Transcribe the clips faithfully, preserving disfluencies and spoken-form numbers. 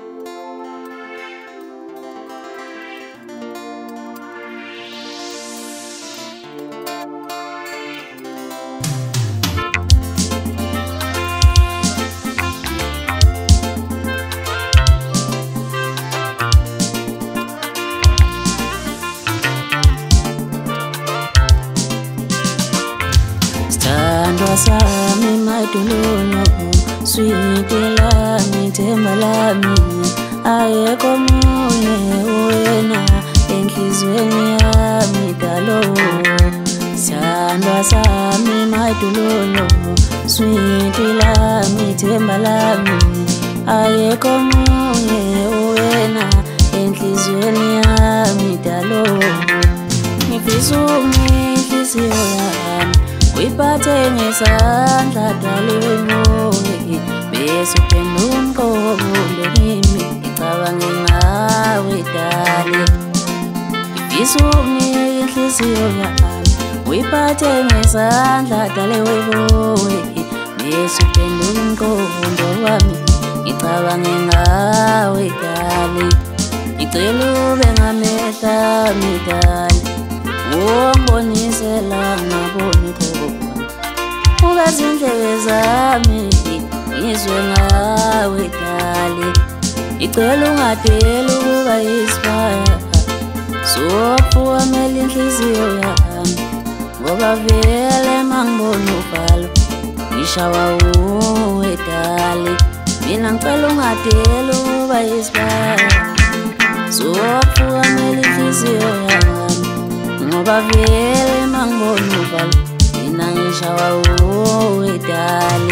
Sithandwa sami madululo, sweetie lami, themba lami, ayekho omunye wena enhlizweni yami dalo. Sithandwa sami madululo, sweetie lami, themba lami, ayekho omunye wena enhlizweni yami dalo. Ngifisa ungihlisiyo yami uyiphathe ngesandla dalo emoyeni, bese uphendula umqondo kimi ngicabange ngawe dale. Ngifisa unginika inhliziyo yami uyiphathe ngesandla dale emoyeni, bese uphendula umqondo wami ngicabange ngawe dale. Ngicela ube ngamehla ami dale, ungibonisela ngaboni khona, uveze indlebe zami ngizwe ngawe dale. Ngicela ungadeli ukuba yisibaya sokufukamela inhliziyo yami, ngoba vele mangibona uvalo ngishawa uwe dale. Mina ngicela ungadeli ukuba yisibaya sokufukamela inhliziyo yami, ngoba vele mangibona uvalo mina ngishawa uwe dale.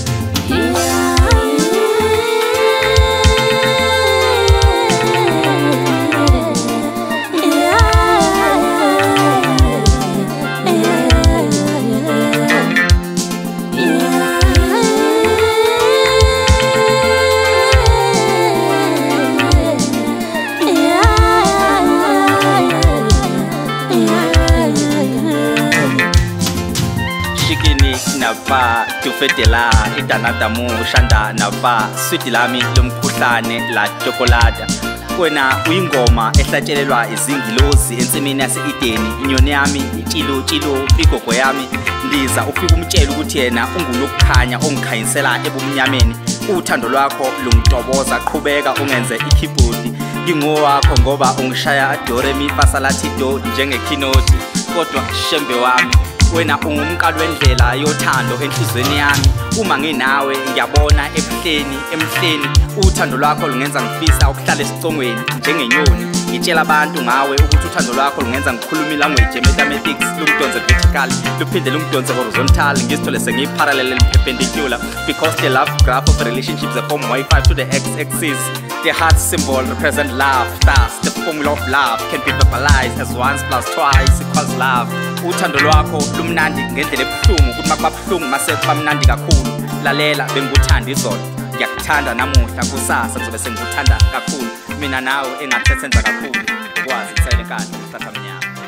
Shikini napa tufetela itanata mu shanda napa sweetie lami lomkhuhlane la chocolate. Wena uyingoma ehlatshelelwa izingilozi ensimini yase-Edeni, inyoni yami itshilo tshilo igogo yami. Ndiza ufika umtshela ukuthi yena ungunokukhanya ongikhanyisela ebumnyameni. Uthando lwakho lungitoboza, qhubeka ungenze ikeyboard ngingowakho ngoba ungishaya do re mi fa sa la ti do njengekeynote. Kodwa shembe wami wena ungumqalo wendlela yothando enhlizweni yami. Uma nginawe ngiyabona ebuhleni emhleni, uthando lwakho lungenza ngifisa ukuhlala esicongweni njengenyoni. Ngitshela abantu ngawe ukuthi uthando lwakho lungenza ngikhuluma ilanguage mathematics, lungidonse vertical luphinde lungidonse horizontal, ngizithole sengiyiparallel and perpendicular, because the love graph of a relationship is from y five to the x-axis. The heart symbol represents love, thus the formula of love can be verbalized as once plus twice equals love. Uthando lwakho lumnandi ngendlela ebuhlungu, ukuthi makubabuhlungu mase kubamnandi kakhulu. Lalela bengikuthanda izolo, ngiyakuthanda namuhla, kusasa ngizobe sengikuthanda kakhulu. Mina nawe engathi senza kakhulu, ukwazi kusayile kahle umhlaba mnyama.